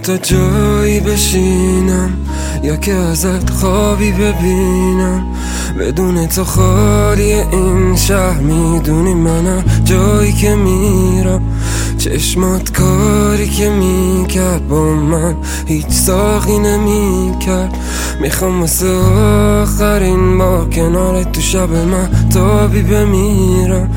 تا جایی بشینم یا که ازت خوابی ببینم، بدون تو خالی این شهر. میدونی منم جایی که میرم، چشمات کاری که میکرد با من هیچ ساقی نمیکرد. میخوام واسه آخرین بار کنارت تو شب من تابی بمیرم.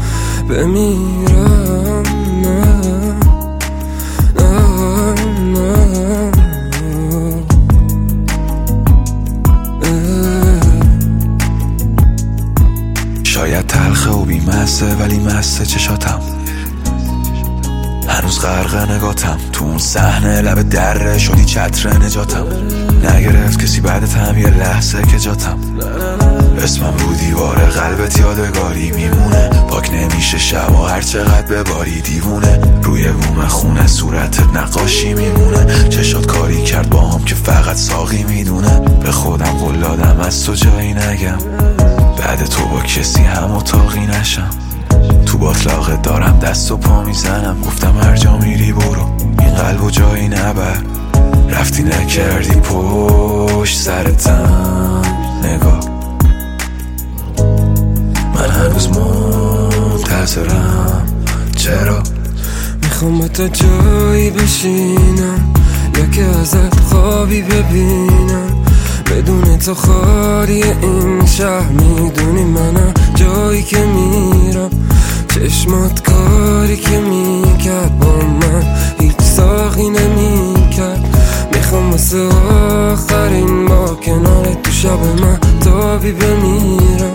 شاید تلخه و بیمسته ولی مسته چشاتم، هنوز غرق نگاتم تو اون صحنه لب دره شدی چتر نجاتم. نگرفت کسی بعدتم یه لحظه که جاتم، اسمم رو دیوار قلبت یادگاری میمونه. پاک نمیشه شب و هر چقدر بباری دیوونه، روی بوم خونه صورتت نقاشی میمونه. چشات کاری کرد با هم که فقط ساقی میدونه. به خودم قول دادم از تو جایی نگم، بعد تو با کسی هم اتاقی نشم. تو باطلاقت دارم دست و پا میزنم، گفتم هر جا میری برو این قلبو جایی نبر. رفتی نکردی پشت سرتم نگاه، من هنوز منتظرم. چرا؟ میخوام با تو جایی بشینم یا که ازت خوابی ببینم، بدون تو خالی این شهر. میدونی منم جایی که میرم، چشمات کاری که میکرد با من هیچ ساقی نمیکرد. میخوام واسه آخرین بار کنارت تو شب من تابی بمیرم.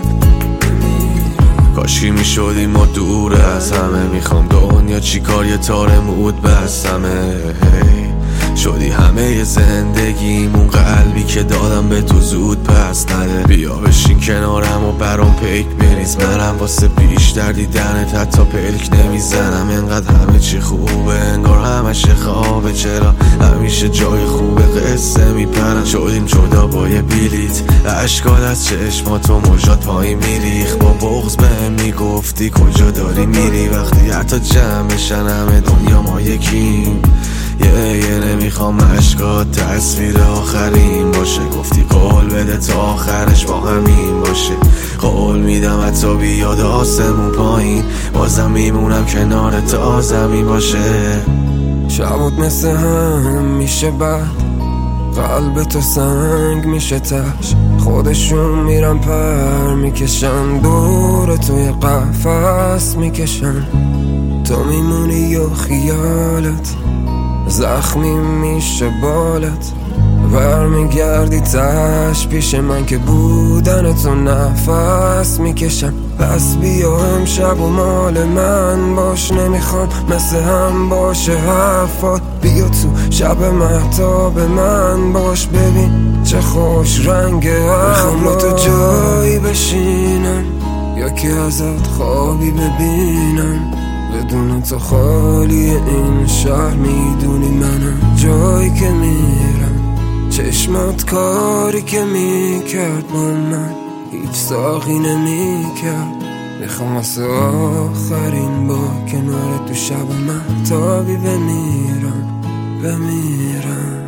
کاشکی میشدیم ما دور از همه، میخوام دنیا چیکار یه تار مود بستمه. شدی همه زندگیم، اون قلبی که دادم به تو زود پس نده. بیا بشین کنارم و برام پیک بریز، منم واسه بیشتر دیدنت حتی پلک نمیزنم. انقدر همه چی خوبه انگار همش خوابه، چرا همیشه جای خوبه قصه میپرم. شدیم جدا با یه بلیت، اشکات از چشماتو موجات پایین میریخ. با بغض بهم میگفتی کجا داری میری، وقتی حتی جمعشن همه دنیا ما یکیم. یه نمیخوام اشکات تصویر آخرین باشه، گفتی قول بده تا آخرش با همین باشه. قول میدم حتی بیاد آسمون پایین، بازم میمونم کنار تا زمین باشه. شبات مثل هم میشه بعد قلب تو سنگ میشه تش، خودشون میرن پر میکشن دور توی قفس میکشن. تو میمونی یا خیالت زخمی میشه بالت، برمیگردی تش پیش من که بودن تو نفس میکشم. پس بیا امشب و مال من باش، نمیخوام مثل هم باشه حرفات. بیا تو شب مهتاب من باش، ببین چه خوش رنگ ابرات. میخوام با تو جایی بشینم یا که ازت خوابی ببینم، بدون تو خالی این شهر. میدونی منم جایی که میرم، چشمات کاری که میکرد با من هیچ ساقی نمیکرد. میخوام واسه آخرین با کنار تو شب من تابی بمیرم.